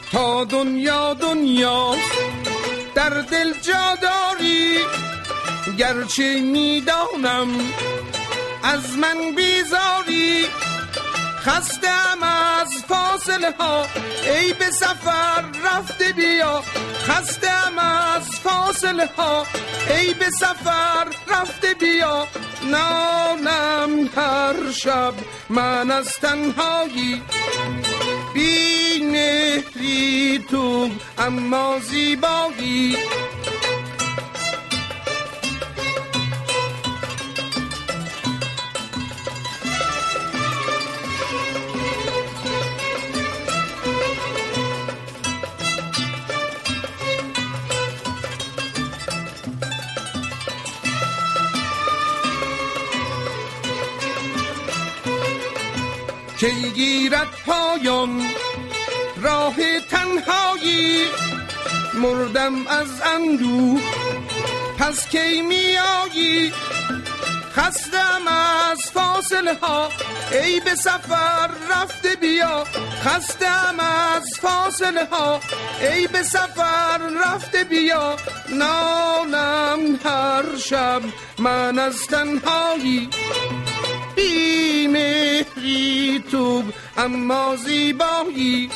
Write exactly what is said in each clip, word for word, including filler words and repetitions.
تا دنیا دنیا در دل جا داری، گرچه میدانم از من بیزاری. خستم از فاصله ها ای به سفر رفته بیا، خستم از فاصله ها ای به سفر رفته بیا. نالم هر شب من از تنهایی، بی مهری تو اما زیبایی. کی گیرد پایان راه تنهایی، مردم از اندوه پس کی میایی. خستم از فاصله ها ای به سفر رفته بیا، خستم از فاصله ها ای به سفر رفته بیا. نالم هر شب من از تنهایی، بی مهری تو اما زیبایی.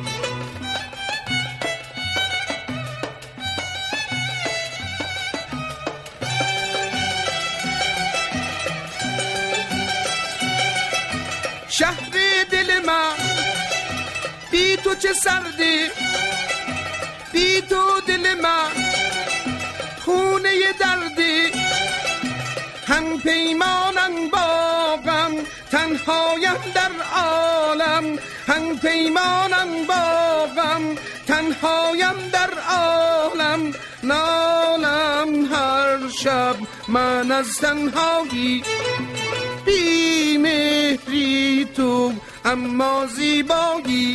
شهر دل من بی تو چه سرده، بی تو دل من خونه درده. هم پیمانم با غم تنهایم در عالم، هم پیمانم با غم تنهایم در عالم. نالم هر شب من از تنهایی، بی مهری تو اما زیبایی.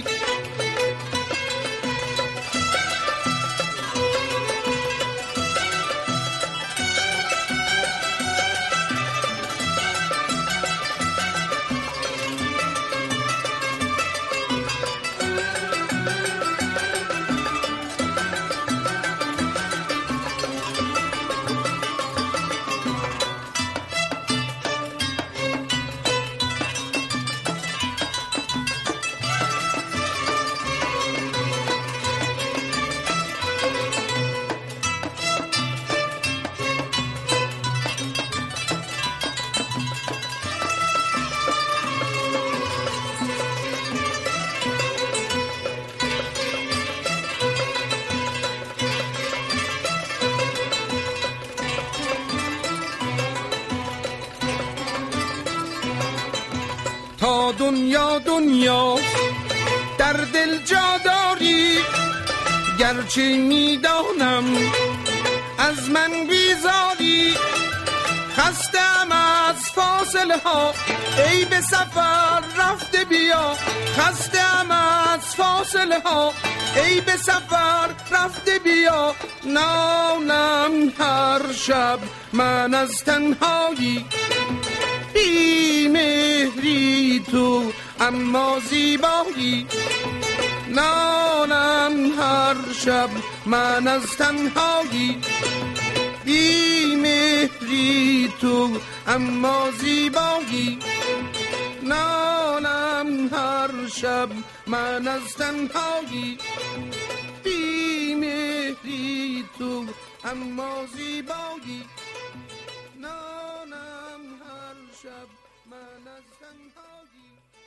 تا دنیا دنیا در دل جا داری، گرچه میدانم از من بیزاری. خستم از فاصله ها ای به سفر رفته بیا، خستم از فاصله ها ای به سفر رفته بیا. نالم هر شب من از تنهایی، بی مهری تو اما زیبایی. نالم هر شب من از تنهایی، بی مهری تو اما زیبایی. نالم هر شب من از تنهایی، بی مهری تو اما زیبایی. نالم هر شب من از تنهایی.